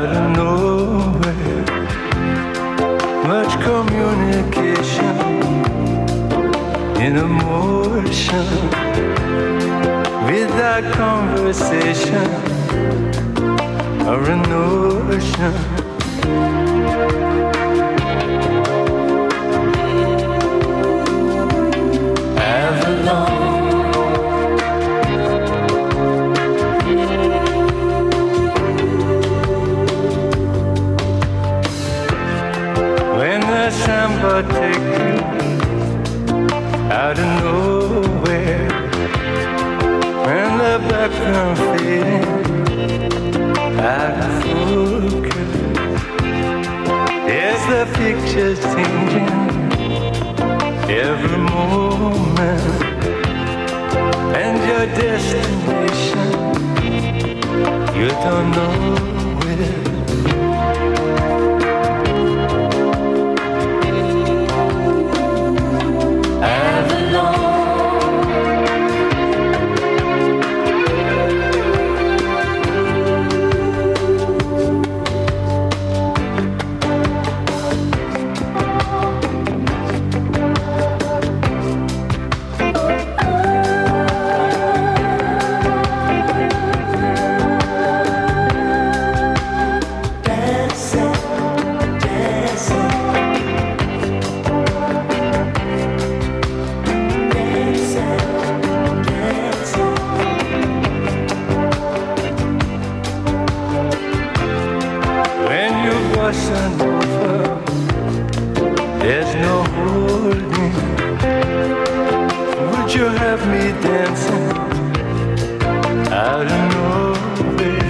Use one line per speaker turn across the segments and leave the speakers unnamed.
out of nowhere. Much communication in emotion, without conversation or a notion. Avalon. When the samba take you out of nowhere, when the background fading out of focus, there's the pictures changing every moment, and your destination you don't know where. There's no holding. Would you have me dancing out of nowhere?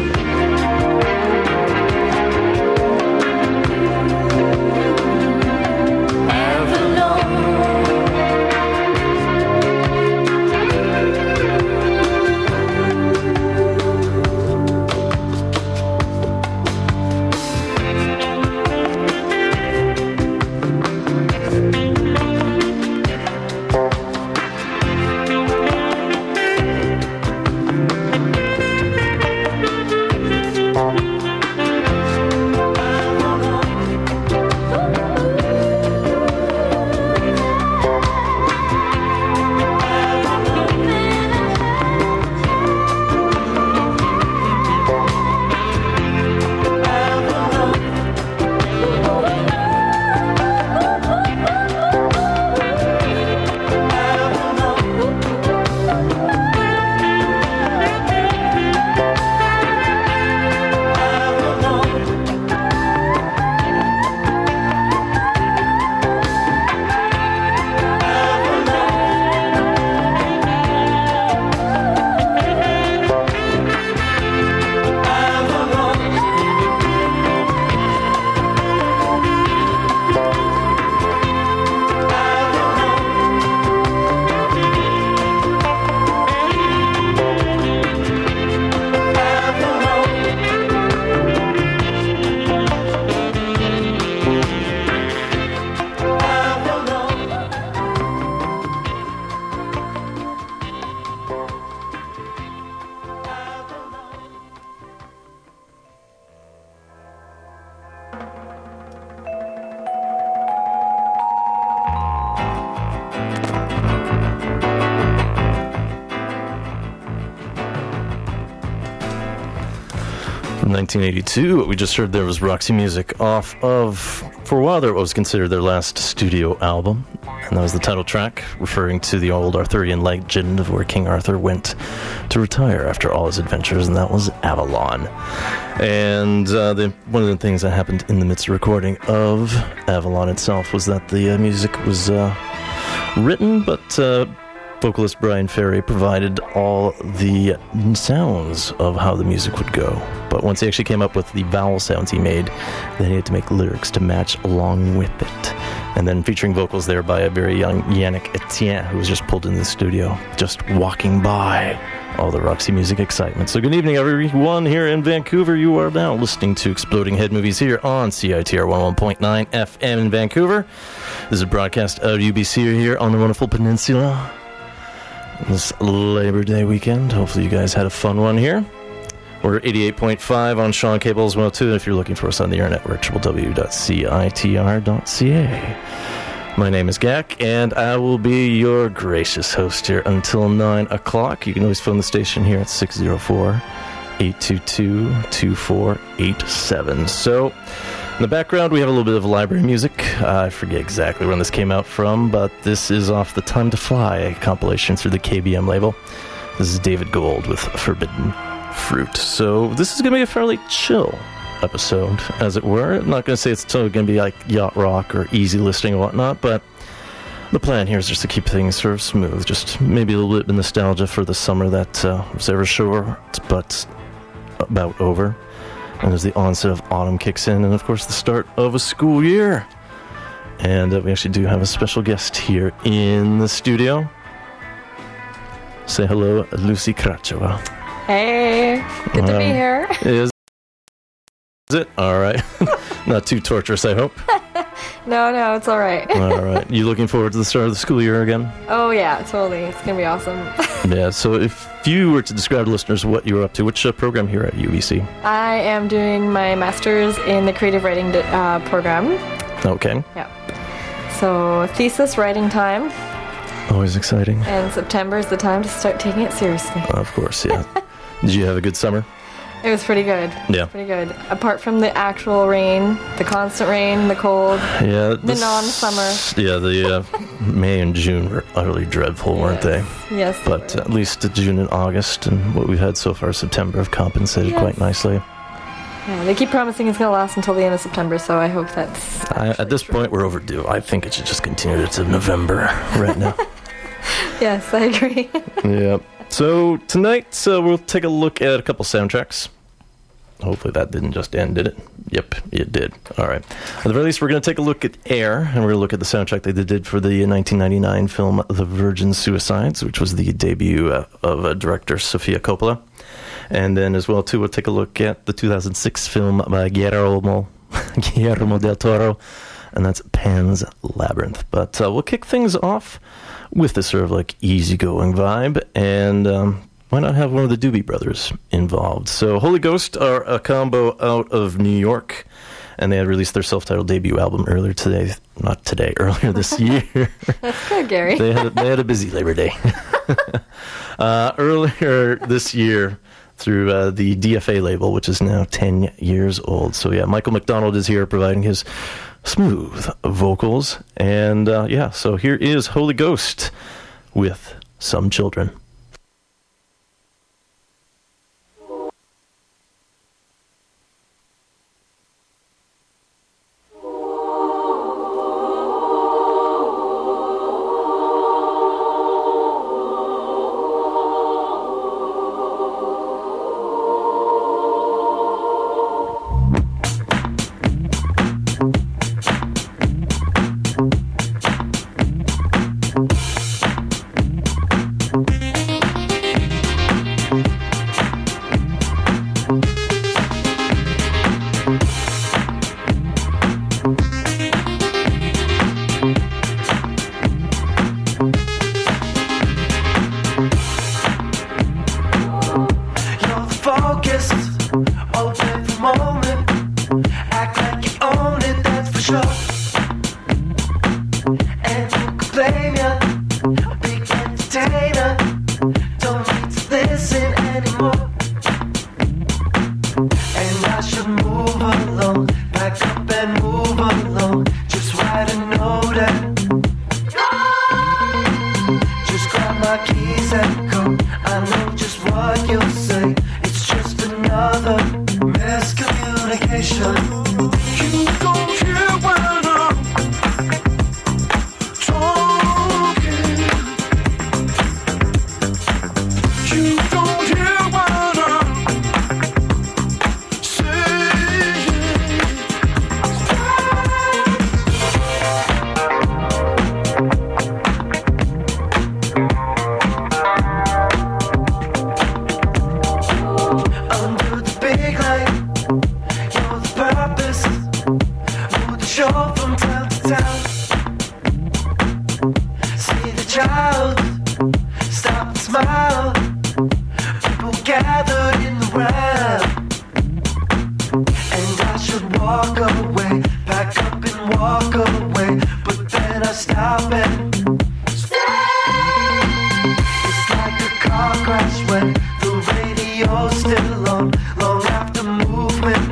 From 1982, what we just heard there was Roxy Music off of, for a while there, what was considered their last studio album. And that was the title track, referring to the old Arthurian legend of where King Arthur went to retire after all his adventures, and that was Avalon. And one of the things that happened in the midst of recording of Avalon itself was that the music was written, but vocalist Brian Ferry provided all the sounds of how the music would go. But once he actually came up with the vowel sounds he made, then he had to make lyrics to match along with it. And then featuring vocals there by a very young Yannick Etienne, who was just pulled in the studio, just walking by all the Roxy Music excitement. So good evening, everyone here in Vancouver. You are now listening to Exploding Head Movies here on CITR 101.9 FM in Vancouver. This is a broadcast out of UBC here on the wonderful peninsula. This Labor Day weekend. Hopefully you guys had a fun one here. We're 88.5 on Sean Cable as well, too. And if you're looking for us on the internet, we're at www.citr.ca. My name is Gak, and I will be your gracious host here until 9 o'clock. You can always phone the station here at 604-822-2487. So, in the background, we have a little bit of library music. I forget exactly when this came out from, but this is off the Time to Fly, a compilation through the KBM label. This is David Gold with Forbidden Fruit. So, this is going to be a fairly chill episode, as it were. I'm not going to say it's totally going to be like yacht rock or easy listening and whatnot, but the plan here is just to keep things sort of smooth, just maybe a little bit of nostalgia for the summer that was ever short, but about over. And as the onset of autumn kicks in, and of course the start of a school year. And we actually do have a special guest here in the studio. Say hello, Lucy Krachova.
Hey, good to be here.
Is it? All right. Not too torturous, I hope.
No, it's all right.
All right. You looking forward to the start of the school year again?
Oh, yeah, totally. It's going to be awesome.
Yeah, so if you were to describe to listeners what you're up to, which program here at UBC?
I am doing my master's in the creative writing program.
Okay.
Yeah. So, thesis writing time.
Always exciting.
And September is the time to start taking it seriously.
Of course, yeah. Did you have a good summer?
It was pretty good.
Yeah.
Pretty good. Apart from the actual rain, the constant rain, the cold,
yeah,
the non-summer.
Yeah, the May and June were utterly dreadful, weren't they?
Yes.
But at least June and August and what we've had so far, September, have compensated quite nicely.
Yeah, they keep promising it's going to last until the end of September, so I hope that's...
At this point, we're overdue. I think it should just continue to November right now.
Yes, I agree.
Yeah. So tonight we'll take a look at a couple soundtracks. Hopefully that didn't just end, did it? Yep, it did. All right. At the very least, we're going to take a look at Air, and we're going to look at the soundtrack they did for the 1999 film The Virgin Suicides, which was the debut of director Sofia Coppola. And then as well, too, we'll take a look at the 2006 film by Guillermo del Toro, and that's Pan's Labyrinth. But we'll kick things off with this sort of like easygoing vibe, and why not have one of the Doobie Brothers involved? So Holy Ghost are a combo out of New York, and they had released their self-titled debut album earlier this year.
That's good, Gary.
They had a busy Labor Day. Earlier this year through the DFA label, which is now 10 years old. So yeah, Michael McDonald is here providing his smooth vocals. And so here is Holy Ghost with Some Children.
Under the big light, you're the purpose
and I should walk away, pack up and walk away, but then I stop and it's like a car crash when the radio's still on, long after movement.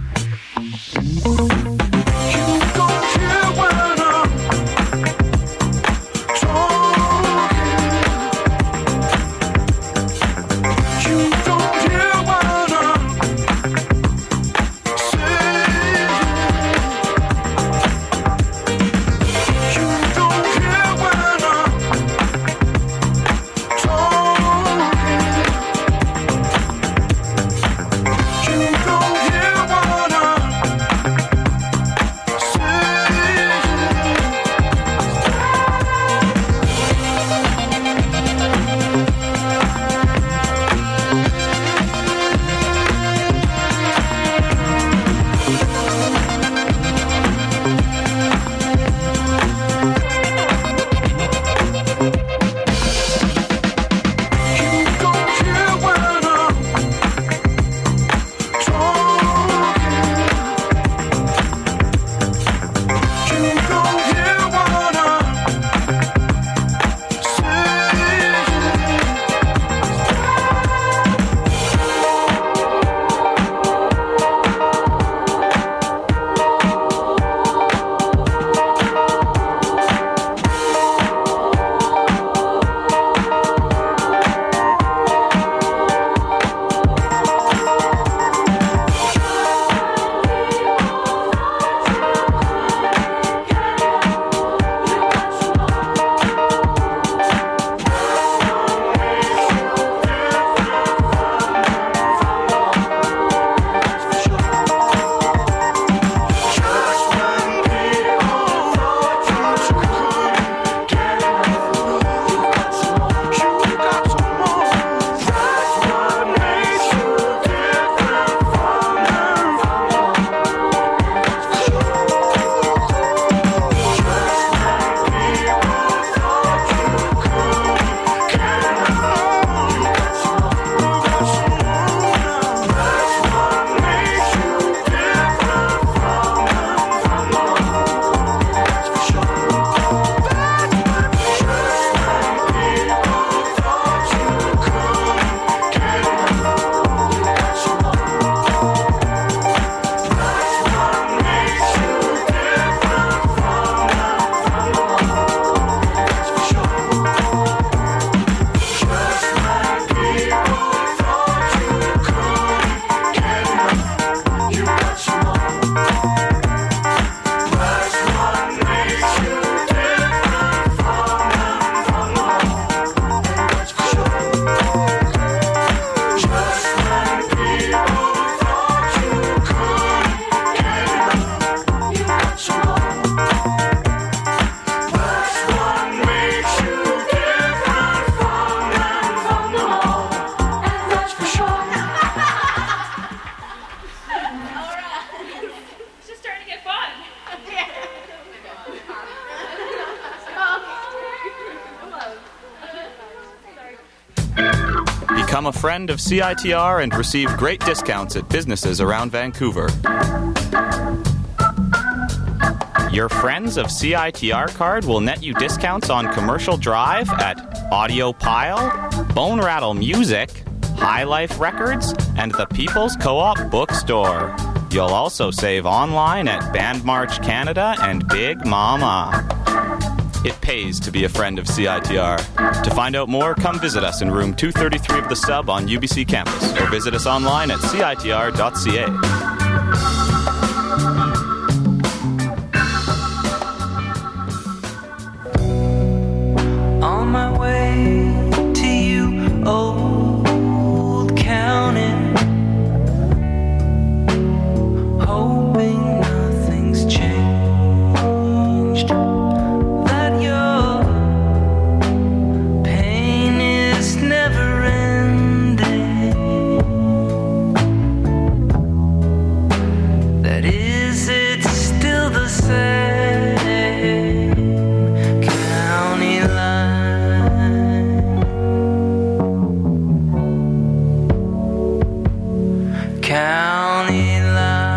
Become a friend of CITR and receive great discounts at businesses around Vancouver. Your Friends of CITR card will net you discounts on Commercial Drive at Audio Pile, Bone Rattle Music, High Life Records, and the People's Co-op Bookstore. You'll also save online at Band March Canada and Big Mama. It pays to be a friend of CITR. To find out more, come visit us in room 233 of the Sub on UBC campus, or visit us online at citr.ca.
On my way to you, old counting, hoping nothing's changed, that your pain is never ending, that is it still the same? County line.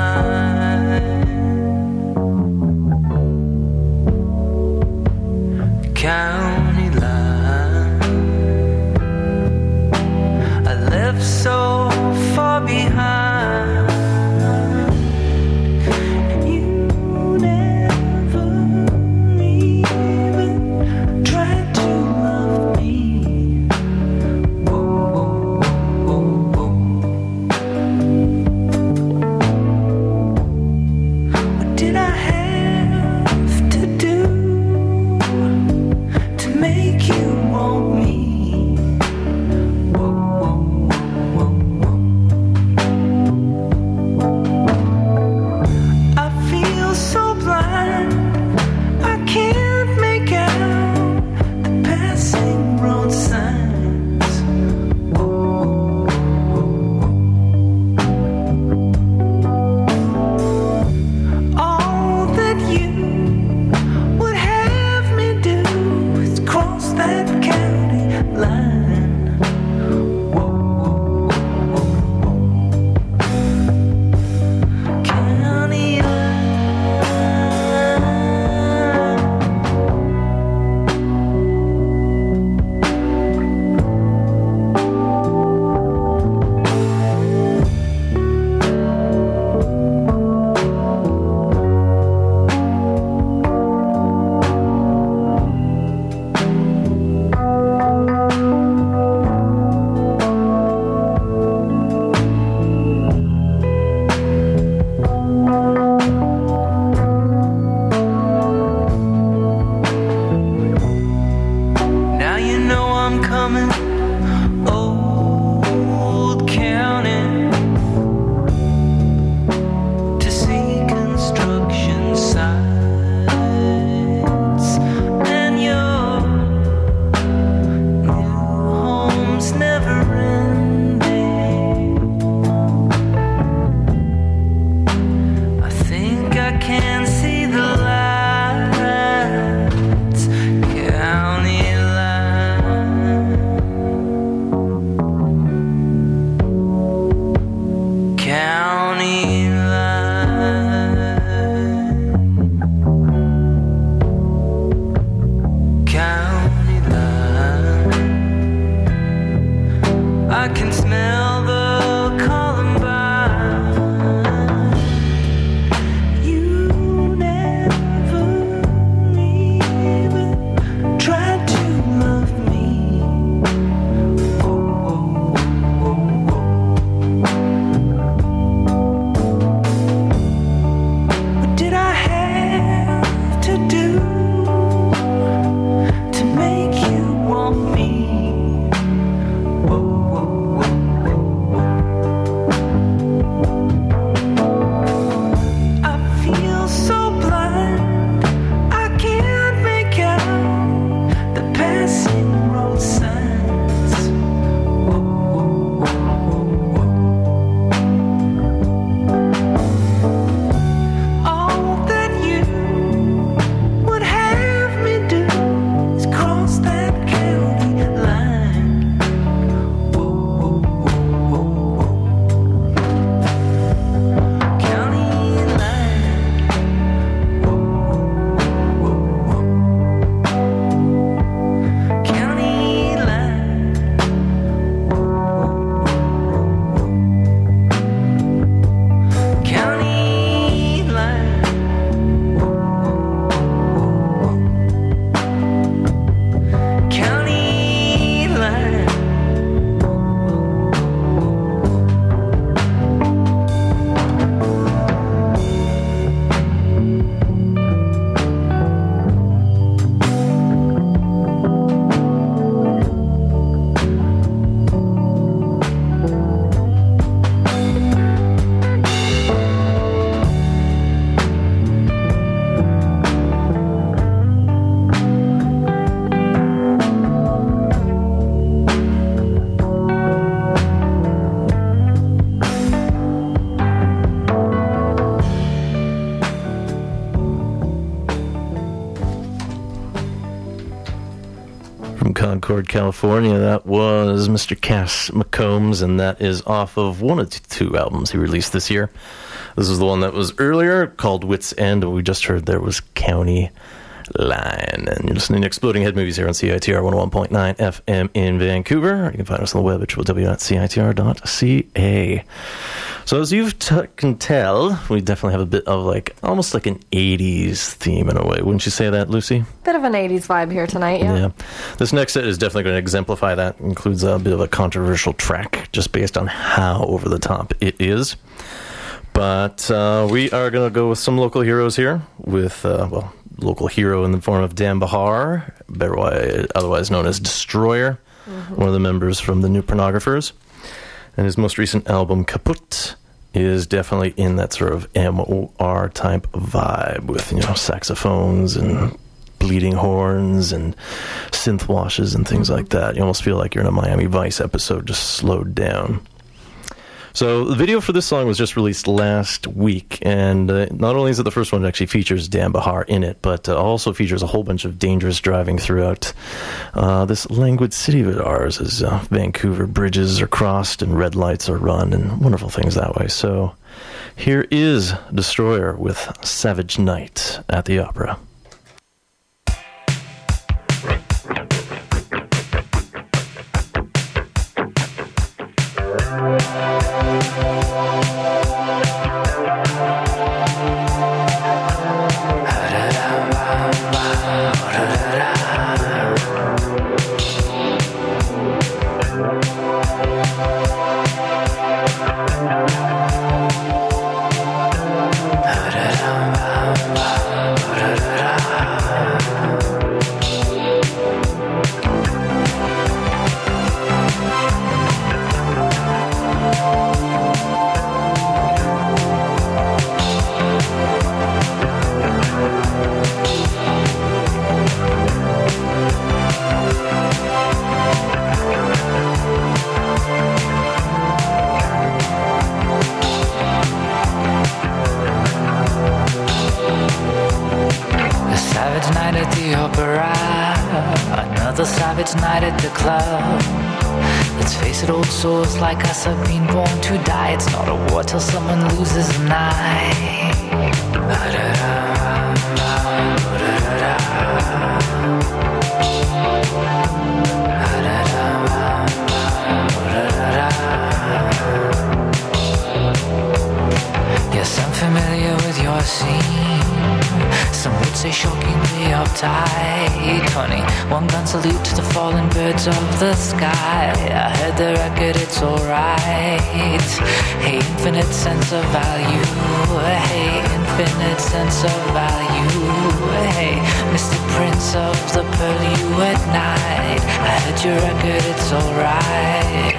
Concord, California. That was Mr. Cass McCombs, and that is off of one of two albums he released this year. This is the one that was earlier, called Wits End, and we just heard there was County Line. And you're listening to Exploding Head Movies here on CITR 101.9 FM in Vancouver. You can find us on the web at www.citr.ca. So as you can tell, we definitely have a bit of almost like an 80s theme in a way. Wouldn't you say that, Lucy?
Bit of an 80s vibe here tonight, yeah.
This next set is definitely going to exemplify that. It includes a bit of a controversial track just based on how over the top it is. But we are going to go with some local heroes here with, local hero in the form of Dan Bahar, otherwise known as Destroyer, one of the members from the New Pornographers. And his most recent album, Kaput, is definitely in that sort of MOR type vibe with, saxophones and bleeding horns and synth washes and things like that. You almost feel like you're in a Miami Vice episode, just slowed down. So the video for this song was just released last week, and not only is it the first one that actually features Dan Bahar in it, but also features a whole bunch of dangerous driving throughout this languid city of ours as Vancouver bridges are crossed and red lights are run and wonderful things that way. So here is Destroyer with Savage Night at the Opera.
Night at the club. Let's face it, old souls like us have been born to die. It's not a war till someone loses an eye. Yes, I'm familiar with your scene. Some would say shockingly uptight. Honey, one gun salute to the fallen birds of the sky. I heard the record, it's alright. Hey, infinite sense of value. Hey, infinite sense of value. Hey, Mr. Prince of the Purlieu at night. I heard your record, it's alright.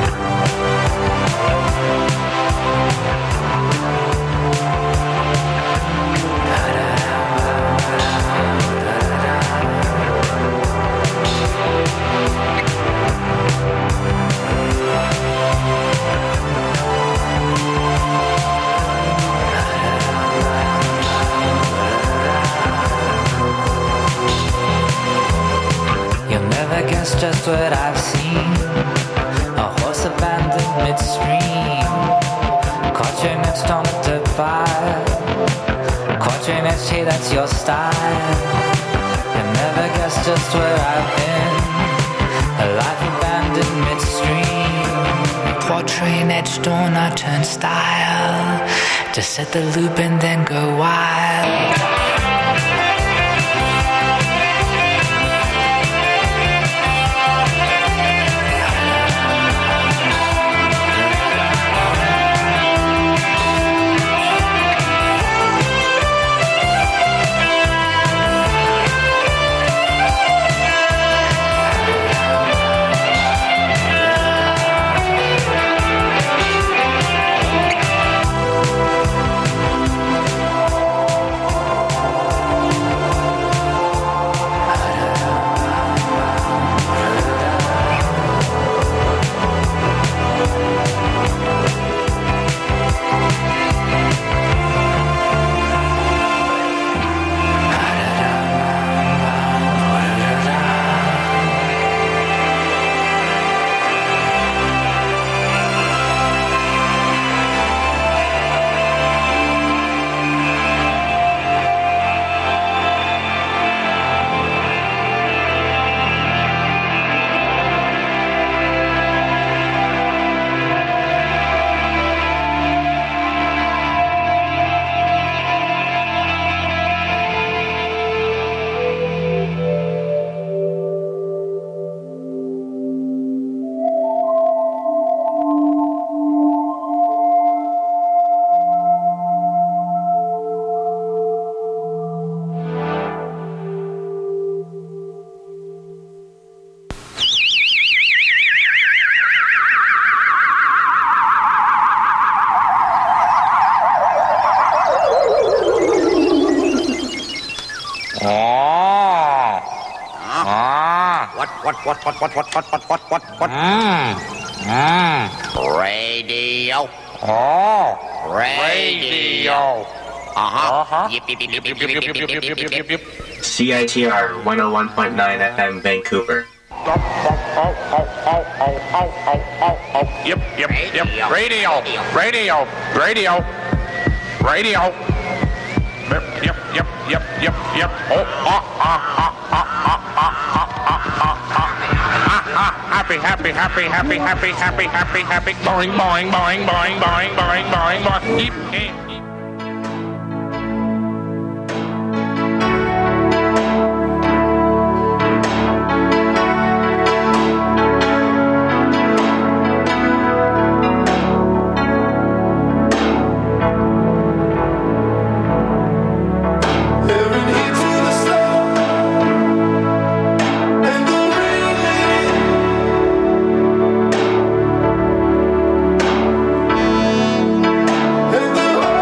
Guess just what I've seen. A horse abandoned midstream. Caught you next on a dirt fire. Caught you next, hey, that's your style. You never guess just where I've been. A life abandoned midstream. Portrait etched on a turnstile. Just set the loop and then go wild.
Radio. Oh, radio. Yip, yip, yip, yip, yip, yip, yip, yip, yip, yip, yip.
CITR 101.9 FM Vancouver.
Yep, yep, yep. Radio. Radio. Radio. Radio. Yep, yep, yep, yep, yep, yep. Oh, happy, happy, happy, happy, happy, happy, happy, happy. Boing, boing, boing, boing, boing, boing, boing, boing. Yep, yep.
And the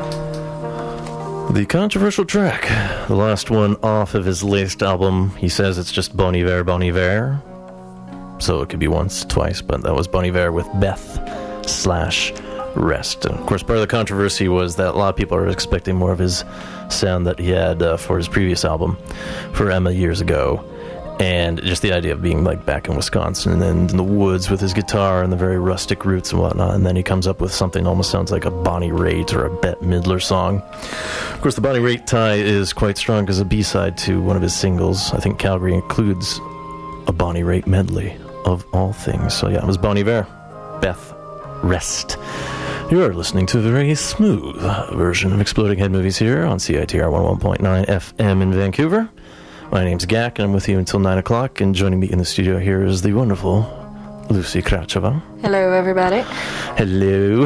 The controversial track, the last one off of his latest album. He says it's just Bon Iver, Bon Iver. So it could be once, twice, but that was Bon Iver with Beth/Rest. And of course, part of the controversy was that a lot of people are expecting more of his sound that he had for his previous album, for Emma, years ago. And just the idea of being like back in Wisconsin and in the woods with his guitar and the very rustic roots and whatnot. And then he comes up with something that almost sounds like a Bonnie Raitt or a Bette Midler song. Of course, the Bonnie Raitt tie is quite strong as a B-side to one of his singles. I think Calgary includes a Bonnie Raitt medley of all things. So yeah, it was Bon Iver, Beth, Rest. You are listening to a very smooth version of Exploding Head Movies here on CITR 101.9 FM in Vancouver. My name's Gak, and I'm with you until 9 o'clock, and joining me in the studio here is the wonderful Lucy Kracheva.
Hello, everybody.
Hello.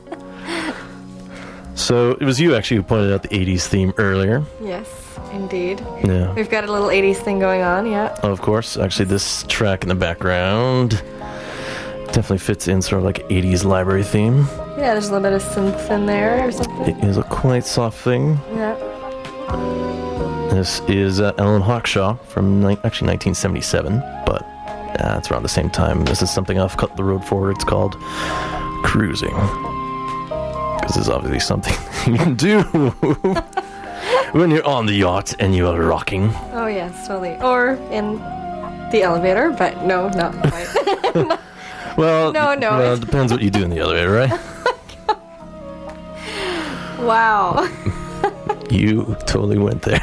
So, it was you, actually, who pointed out the 80s theme earlier.
Yes, indeed.
Yeah.
We've got a little 80s thing going on, yeah.
Of course. Actually, this track in the background definitely fits in sort of like 80s library theme.
Yeah, there's a little bit of synth in there or something.
It is a quite soft thing.
Yeah.
This is Alan Hawkshaw from actually 1977, but it's around the same time. This is something off Cut the Road Forward. It's called Cruising. Because it's obviously something you can do when you're on the yacht and you are rocking.
Oh, yes, totally. Or in the elevator, but no, not quite.
Well,
No.
Well, it depends what you do in the elevator, right?
Wow.
You totally went there.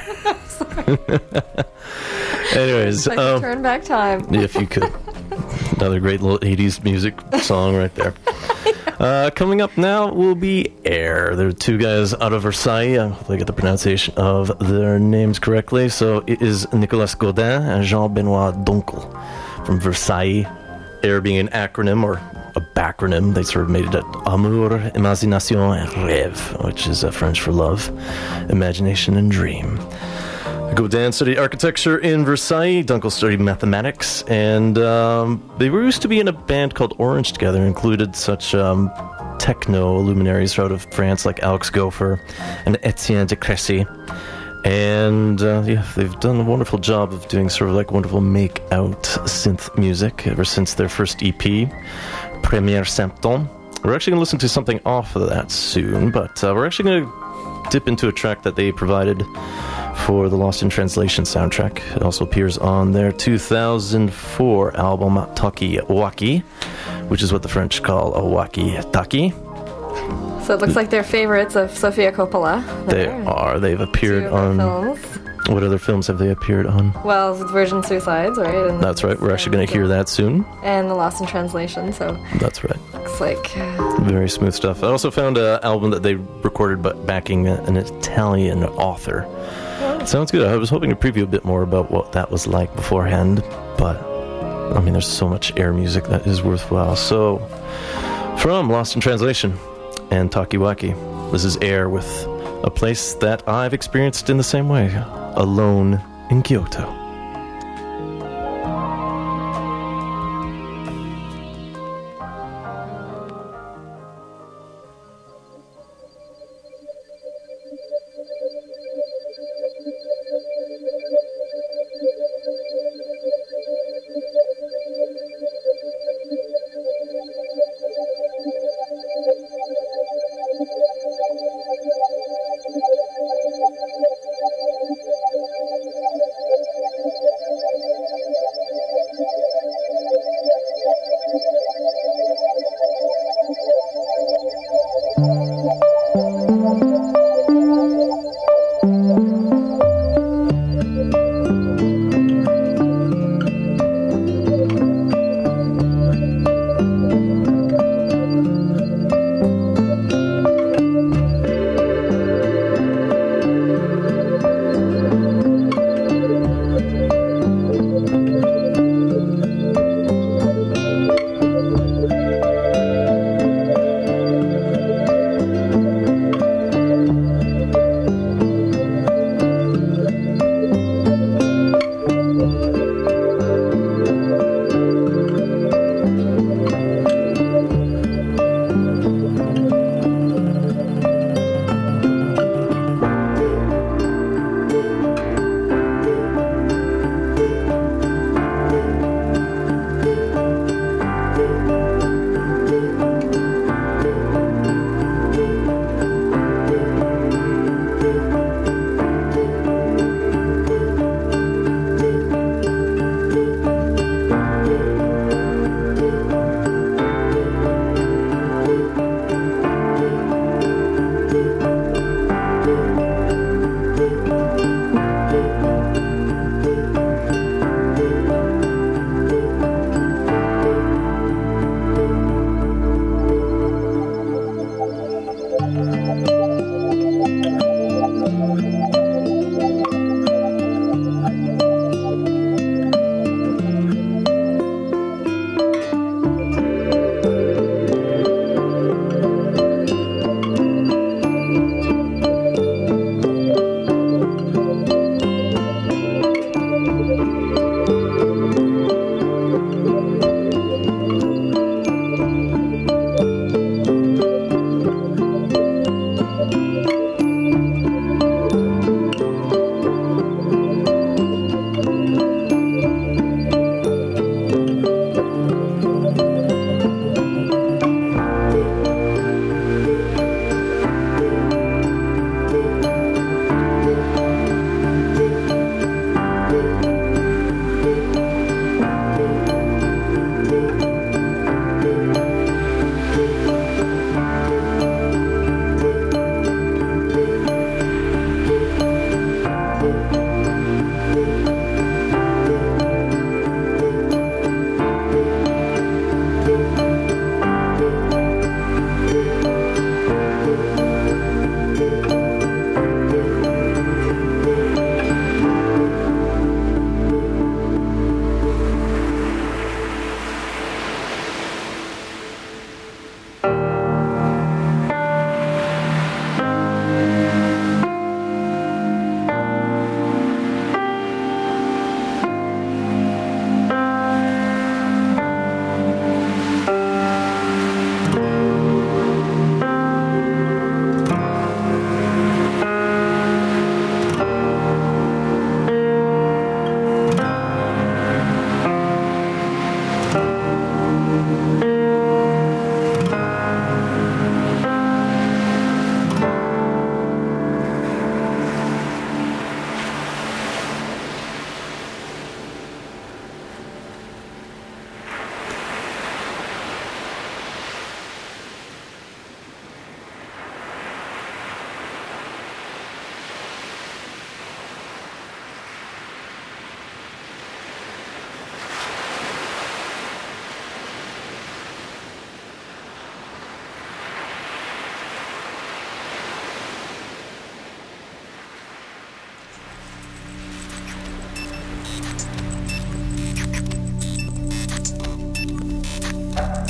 Anyways,
I could turn back time.
if you could. Another great little 80s music song right there. Coming up now will be Air. There are two guys out of Versailles. I hope I get the pronunciation of their names correctly. So it is Nicolas Godin and Jean-Benoit Donkel from Versailles. Air being an acronym or a backronym. They sort of made it at Amour, Imagination et Rêve, which is French for love, imagination and dream. Godin studied architecture in Versailles. Dunkel studied mathematics, and they were used to be in a band called Orange together. Included such techno luminaries out of France like Alex Gopher and Etienne de Crécy. And they've done a wonderful job of doing sort of like wonderful make-out synth music ever since their first EP, Premier Symptôme. We're actually going to listen to something off of that soon, but we're actually going to dip into a track that they provided for the Lost in Translation soundtrack. It also appears on their 2004 album Taki Waki, which is what the French call a waki-taki.
So it looks like they're favorites of Sofia Coppola.
They are. They've appeared on...
films.
What other films have they appeared on?
Well, Virgin Suicides, right? And
That's right. We're actually going to hear that soon.
And The Lost in Translation, so
That's right.
looks like...
Very smooth stuff. I also found an album that they recorded but backing an Italian author. Sounds good. I was hoping to preview a bit more about what that was like beforehand, but I mean, there's so much Air music that is worthwhile. So, from Lost in Translation and Takiwaki, this is Air with a place that I've experienced in the same way, Alone in Kyoto.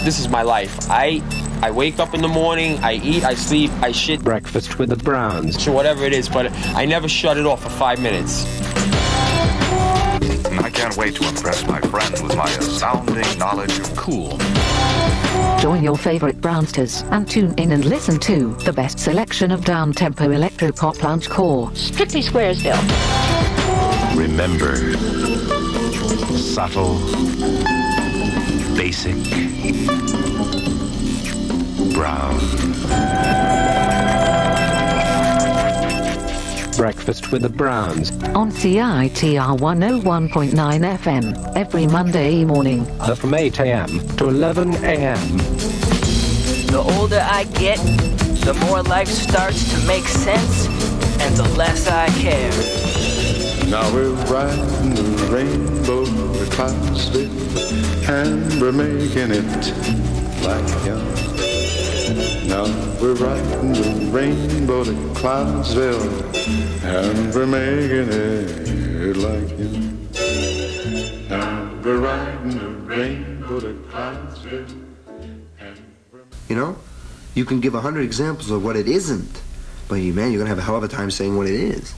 This is my life. I wake up in the morning, I eat, I sleep, I shit.
Breakfast with the Browns.
Sure, whatever it is, but I never shut it off for 5 minutes.
I can't wait to impress my friends with my astounding knowledge of cool.
Join your favorite Brownsters and tune in and listen to the best selection of down-tempo electro-pop lounge core.
Strictly Squaresville.
Remember, subtle, basic, brown.
Breakfast with the Browns.
On CITR 101.9 FM, every Monday morning.
From 8 a.m. to 11 a.m.
The older I get, the more life starts to make sense, and the less I care.
Now we're riding the rainbow to Clarksville, and we're making it like young. Now we're riding the rainbow to Clarksville, and we're making it like young. Now we're riding the rainbow to Clarksville.
You know, you can give 100 examples of what it isn't, but man, you're gonna have a hell of a time saying what it is.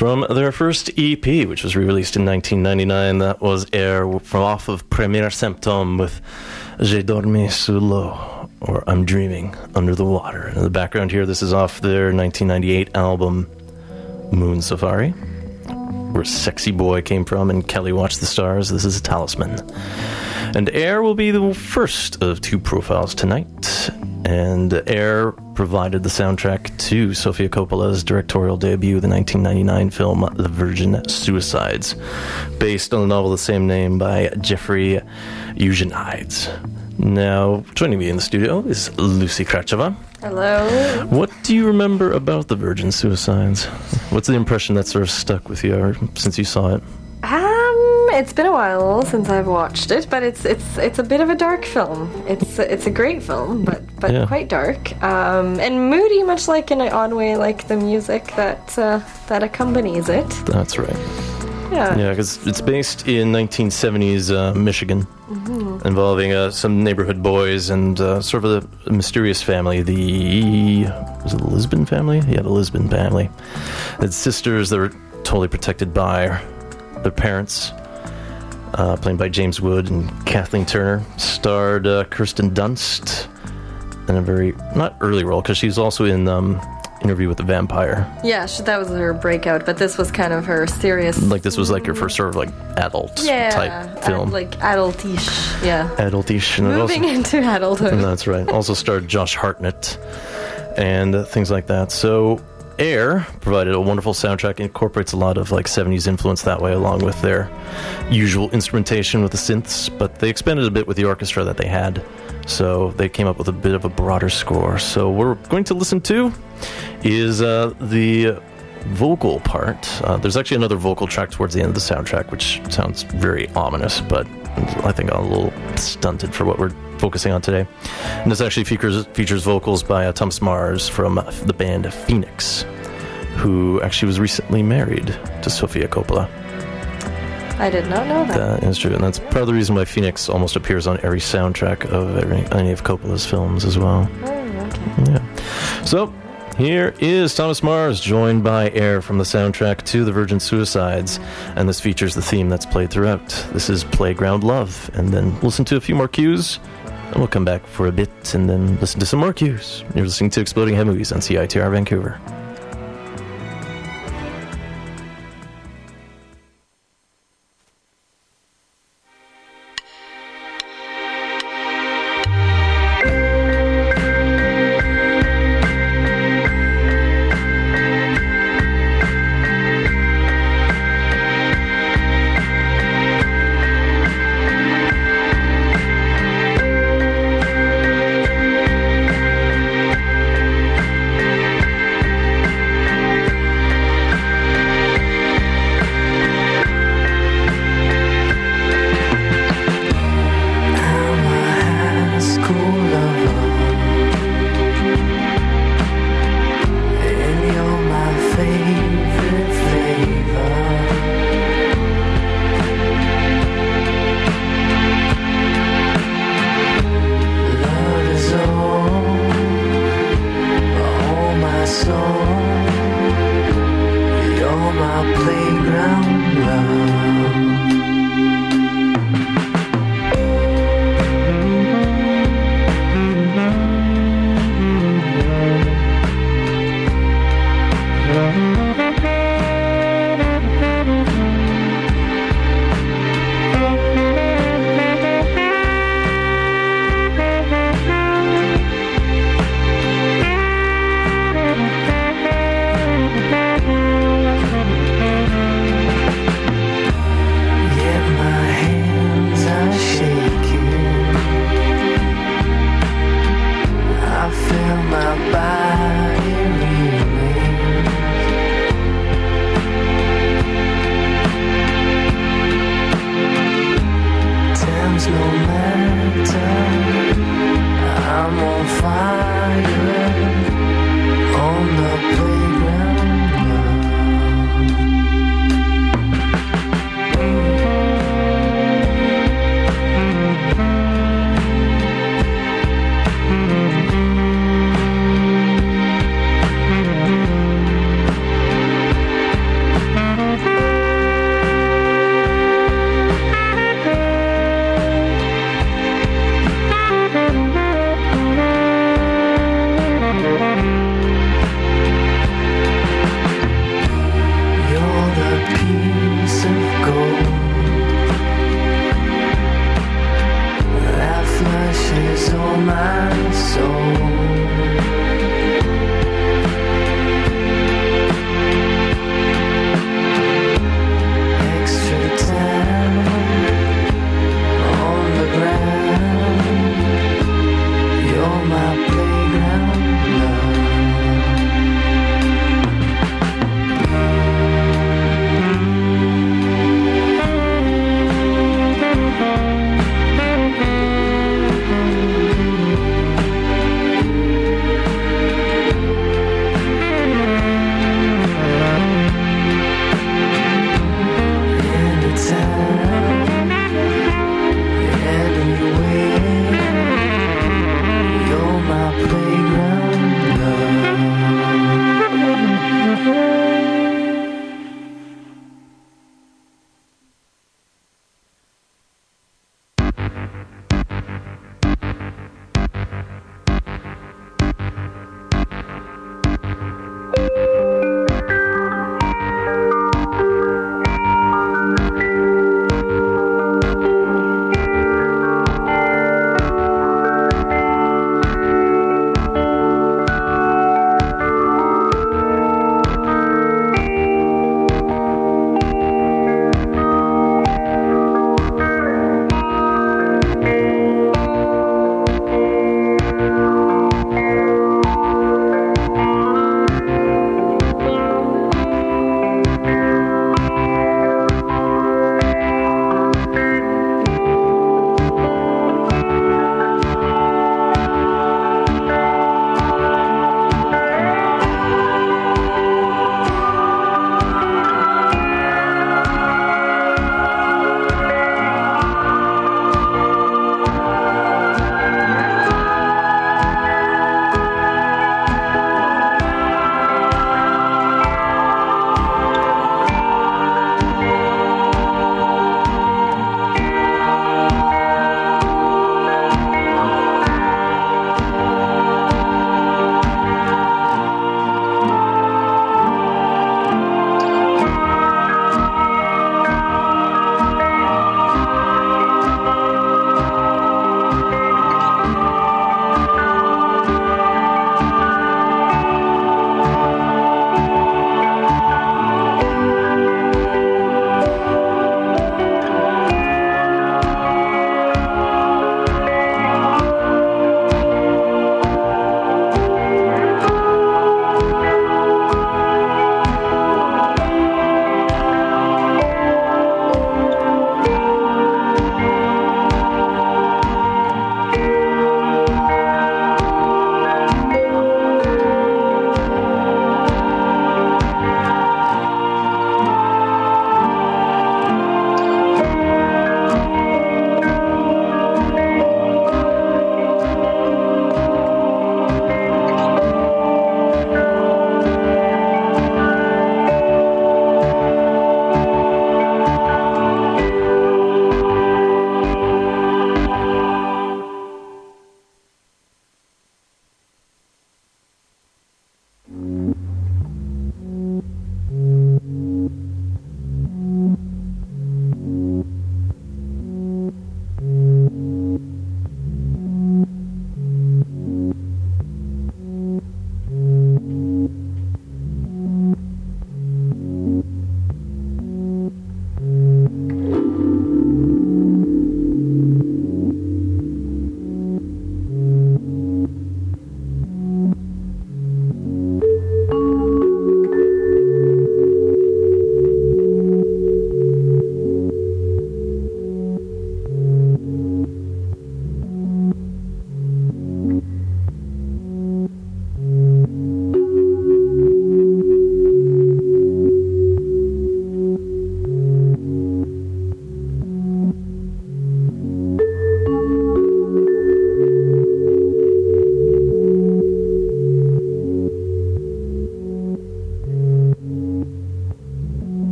From their first EP, which was re-released in 1999, that was Air from off of Premier Symptôme with J'ai dormi sous l'eau, or I'm Dreaming Under the Water. And in the background here, this is off their 1998 album Moon Safari, where Sexy Boy came from and Kelly Watched the Stars. This is Talisman. And Air will be the first of two profiles tonight. And Air provided the soundtrack to Sofia Coppola's directorial debut, the 1999 film The Virgin Suicides, based on the novel of the same name by Jeffrey Eugenides. Now, joining me in the studio is Lucy Kracheva.
Hello.
What do you remember about The Virgin Suicides? What's the impression that sort of stuck with you since you saw it?
It's been a while since I've watched it, but it's a bit of a dark film. It's a great film, but
Yeah.
quite dark and moody, much like in an odd way, like the music that accompanies it.
That's right.
Yeah.
Yeah, because it's based in 1970s Michigan, involving some neighborhood boys and sort of a mysterious family. Was it the Lisbon family? Yeah, the Lisbon family. It's sisters that were totally protected by their parents, played by James Wood and Kathleen Turner. Starred Kirsten Dunst in a very, not early role, because she's also in Interview with the Vampire.
Yeah, that was her breakout, but this was kind of her serious.
Like, this was like her first sort of like adult type film.
Like adultish, yeah.
Adultish. And
Moving into adulthood.
That's right. Also starred Josh Hartnett and things like that. So Air provided a wonderful soundtrack. It incorporates a lot of like 70s influence that way, along with their usual instrumentation with the synths, but they expanded a bit with the orchestra that they had. So they came up with a bit of a broader score. So what we're going to listen to is the vocal part. There's actually another vocal track towards the end of the soundtrack, which sounds very ominous, but I think a little stunted for what we're focusing on today. And this actually features vocals by Thomas Mars from the band Phoenix, who actually was recently married to Sofia Coppola.
I did not know that.
That is true, and that's part of the reason why Phoenix almost appears on every soundtrack of any of Coppola's films as well.
Oh, okay.
Yeah. So, here is Thomas Mars, joined by Air from the soundtrack to The Virgin Suicides, and this features the theme that's played throughout. This is Playground Love, and then listen to a few more cues, and we'll come back for a bit, and then listen to some more cues. You're listening to Exploding Head Movies on CITR Vancouver.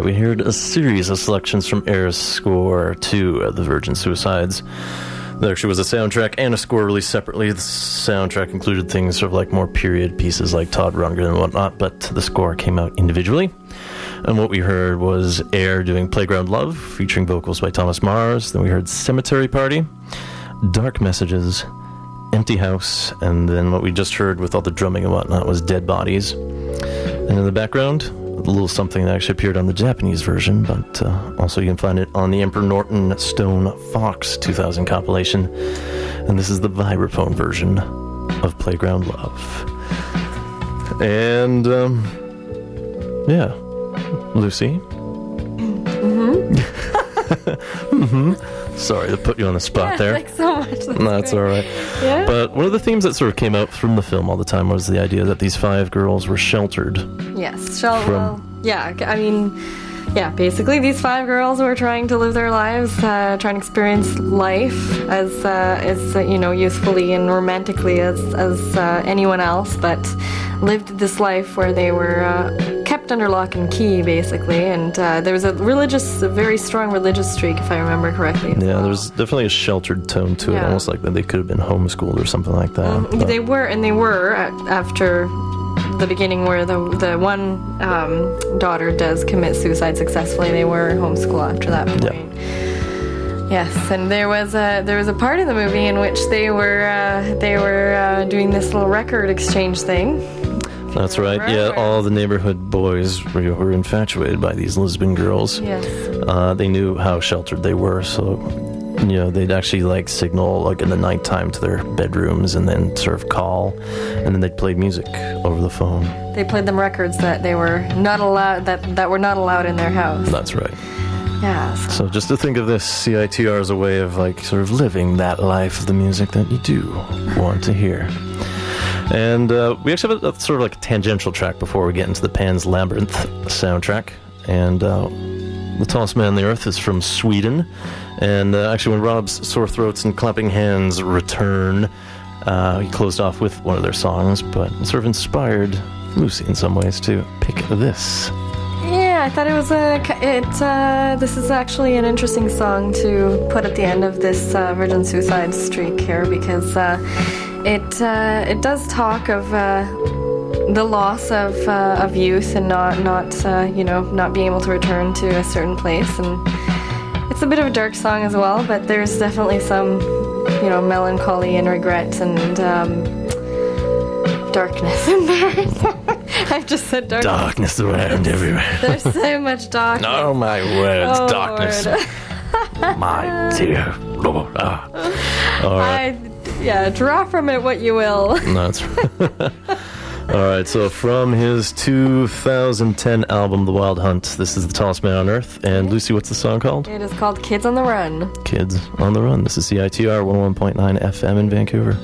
we heard a series of selections from Air's score to The Virgin Suicides. There actually was a soundtrack and a score released separately. The soundtrack included things sort of like more period pieces like Todd Rundgren and whatnot, but the score came out individually. And what we heard was Air doing Playground Love, featuring vocals by Thomas Mars. Then we heard Cemetery Party, Dark Messages, Empty House, and then what we just heard with all the drumming and whatnot was Dead Bodies. And in the background, a little something that actually appeared on the Japanese version, but also you can find it on the Emperor Norton Stone Fox 2000 compilation. And this is the vibraphone version of Playground Love. And, yeah. Lucy? Sorry to put you on the spot there.
Thanks so much.
That's all right.
Yeah?
But one of the themes that sort of came out from the film all the time was the idea that these 5 girls were sheltered.
Yes. Basically these 5 girls were trying to live their lives, trying to experience life as youthfully and romantically as anyone else, but lived this life where they were kept under lock and key, basically. And there was a very strong religious streak, if I remember correctly.
Yeah, there's definitely a sheltered tone to it, almost like that they could have been homeschooled or something like that.
They were after the beginning where the one daughter does commit suicide successfully. They were homeschooled after that point. Yeah. Yes, and there was a part in the movie in which they were doing this little record exchange thing.
That's right. Yeah, all the neighborhood boys were infatuated by these Lisbon girls.
Yes.
They knew how sheltered they were, so they'd actually signal in the nighttime to their bedrooms and then sort of call, and then they'd play music over the phone. They
played them records that they were not allowed that were not allowed in their house.
That's right.
Yeah.
So just to think of this CITR as a way of sort of living that life of the music that you do want to hear. And we actually have a sort of a tangential track before we get into the Pan's Labyrinth soundtrack. And The Tallest Man on the Earth is from Sweden. And actually when Rob's Sore Throats and Clapping Hands return, he closed off with one of their songs, but it sort of inspired Lucy in some ways to pick this.
Yeah, I thought it was this is actually an interesting song to put at the end of this Virgin Suicide streak here, because it does talk of the loss of youth and not being able to return to a certain place, and it's a bit of a dark song as well, but there's definitely some melancholy and regret and darkness in there. I've just said darkness.
Darkness around everywhere.
There's so much darkness.
Oh my words, darkness.
Lord.
My dear Lord. All right.
Draw from it what you will.
That's right. All right, so from his 2010 album, The Wild Hunt, this is The Tallest Man on Earth. And Lucy, what's the song called?
It is called Kids on the Run.
Kids on the Run. This is CITR 101.9 FM in Vancouver.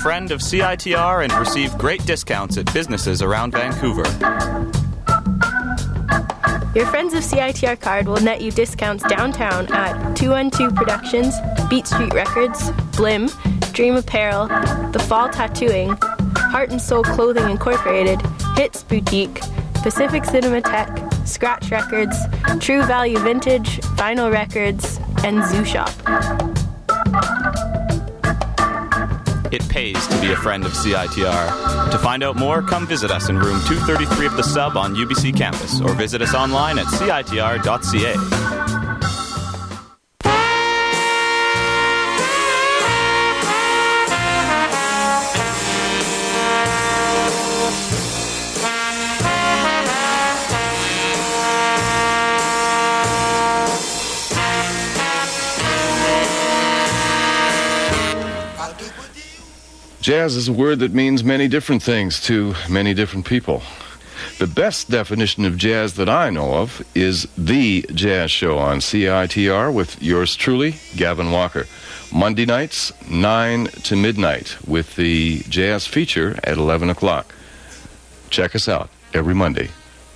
friend of CITR and receive great discounts at businesses around Vancouver.
Your Friends of CITR card will net you discounts downtown at 212 Productions, Beat Street Records, Blim, Dream Apparel, The Fall Tattooing, Heart and Soul Clothing Incorporated, Hits Boutique, Pacific Cinematheque, Scratch Records, True Value Vintage, Vinyl Records, and Zoo Shop.
It pays to be a friend of CITR. To find out more, come visit us in room 233 of the Sub on UBC campus, or visit us online at citr.ca.
Jazz is a word that means many different things to many different people. The best definition of jazz that I know of is The Jazz Show on CITR with yours truly, Gavin Walker. Monday nights, 9 to midnight, with the jazz feature at 11 o'clock. Check us out every Monday.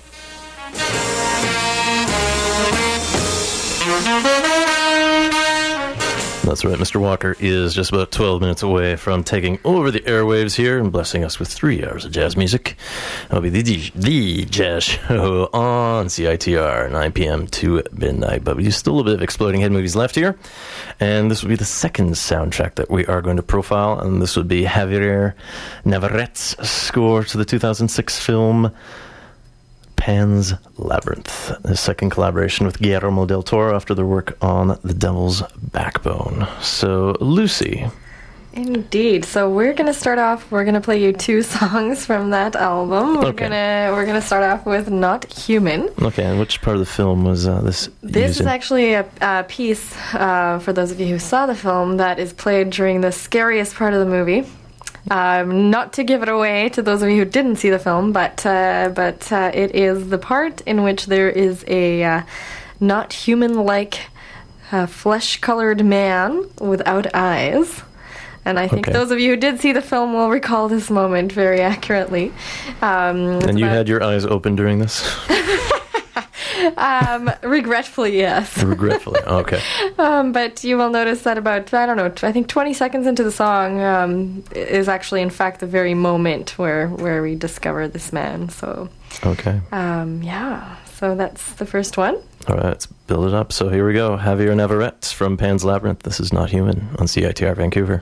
That's right, Mr. Walker is just about 12 minutes away from taking over the airwaves here and blessing us with 3 hours of jazz music. It'll be the Jazz Show on CITR, 9 p.m. to midnight. But we still a little bit of Exploding Head movies left here. And this will be the second soundtrack that we are going to profile. And this would be Javier Navarrete's score to the 2006 film Pan's Labyrinth, his second collaboration with Guillermo del Toro after their work on The Devil's Backbone. So, Lucy.
Indeed. So we're gonna start off. We're gonna play you 2 songs from that album. We're gonna start off with "Not Human."
Okay, and which part of the film was this?
This is actually a piece for those of you who saw the film that is played during the scariest part of the movie. Not to give it away to those of you who didn't see the film, but it is the part in which there is a not human-like flesh-colored man without eyes. And I think those of you who did see the film will recall this moment very accurately.
And you had your eyes open during this?
Regretfully, yes.
Regretfully, okay.
But you will notice that about, I don't know, I think 20 seconds into the song is actually, in fact, the very moment where we discover this man. So,
okay.
Yeah, so that's the first one.
All right, let's build it up. So here we go. Javier Navarrete from Pan's Labyrinth. This is Not Human on CITR Vancouver.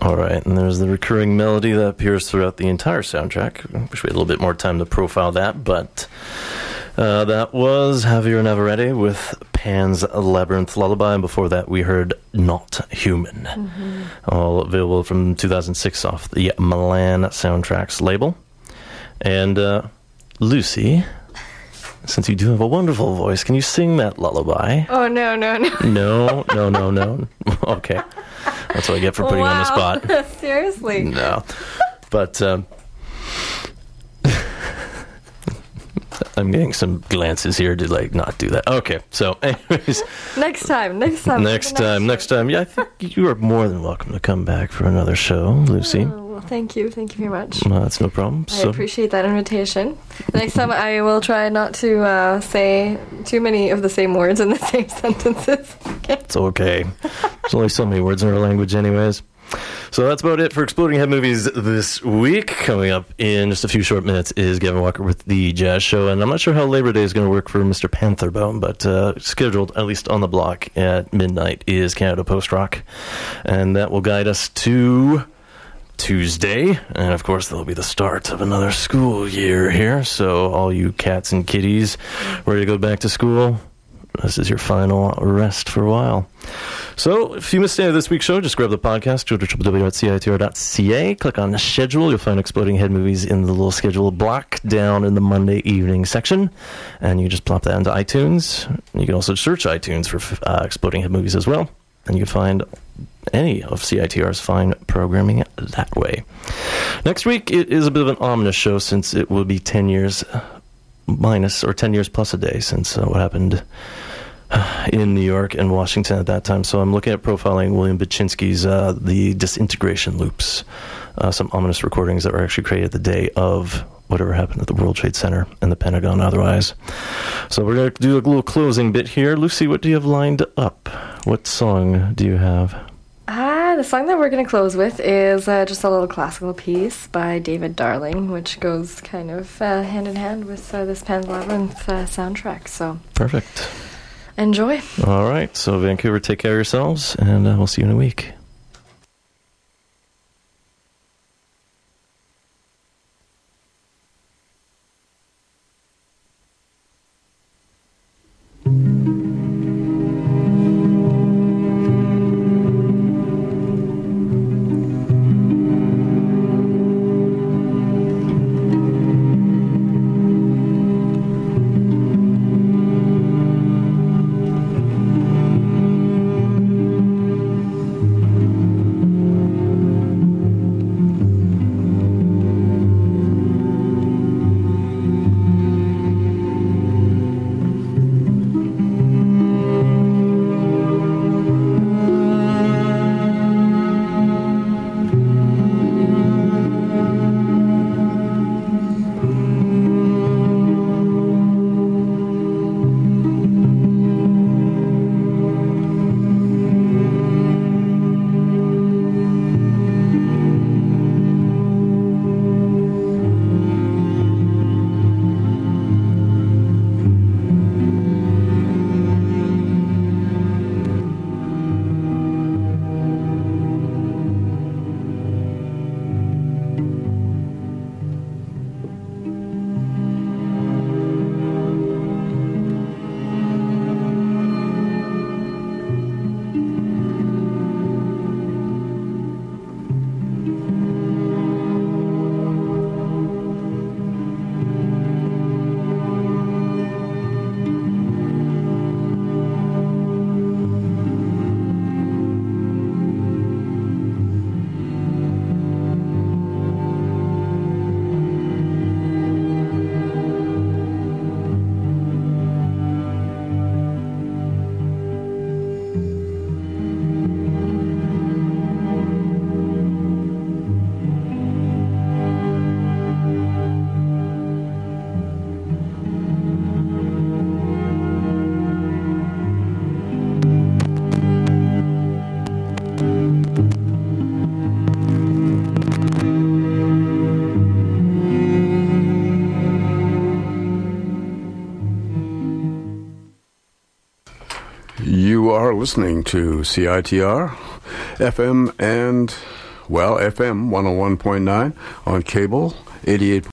All right, and there's the recurring melody that appears throughout the entire soundtrack. I wish we had a little bit more time to profile that, but that was Javier Navarrete with Pan's Labyrinth Lullaby, and before that we heard Not Human. All available from 2006 off the Milan Soundtracks label. And Lucy, since you do have a wonderful voice, can you sing that lullaby?
Oh, no.
No. Okay. That's what I get for putting you on the spot.
Seriously?
No. But I'm getting some glances here to not do that. Okay. So anyways.
Next time.
Next time. Yeah, I think you are more than welcome to come back for another show, Lucy.
Oh, well, thank you very much.
No, that's no problem.
I appreciate that invitation. Next time I will try not to say too many of the same words in the same sentences.
It's okay. There's only so many words in our language anyways. So that's about it for Exploding Head Movies this week. Coming up in just a few short minutes is Gavin Walker with The Jazz Show. And I'm not sure how Labor Day is going to work for Mr. Pantherbone, but scheduled, at least on the block, at midnight is Canada Post Rock. And that will guide us to Tuesday. And, of course, that'll be the start of another school year here. So all you cats and kitties ready to go back to school, this is your final rest for a while. So, if you missed any of this week's show, just grab the podcast, go to www.citr.ca, click on the schedule. You'll find Exploding Head Movies in the little schedule block down in the Monday evening section. And you just plop that into iTunes. You can also search iTunes for Exploding Head Movies as well. And you can find any of CITR's fine programming that way. Next week, it is a bit of an ominous show since it will be 10 years minus, or 10 years plus a day since what happened in New York and Washington at that time. So I'm looking at profiling William Baczynski's The Disintegration Loops, some ominous recordings that were actually created the day of whatever happened at the World Trade Center and the Pentagon otherwise. So we're going to do a little closing bit here. Lucy, what do you have lined up? What song do you have?
The song that we're going to close with is just a little classical piece by David Darling, which goes kind of hand in hand with this Pan's Labyrinth soundtrack. So
perfect.
Enjoy.
All right. So Vancouver, take care of yourselves, and we'll see you in a week.
You are listening to CITR FM and Well, FM 101.9, on cable 88.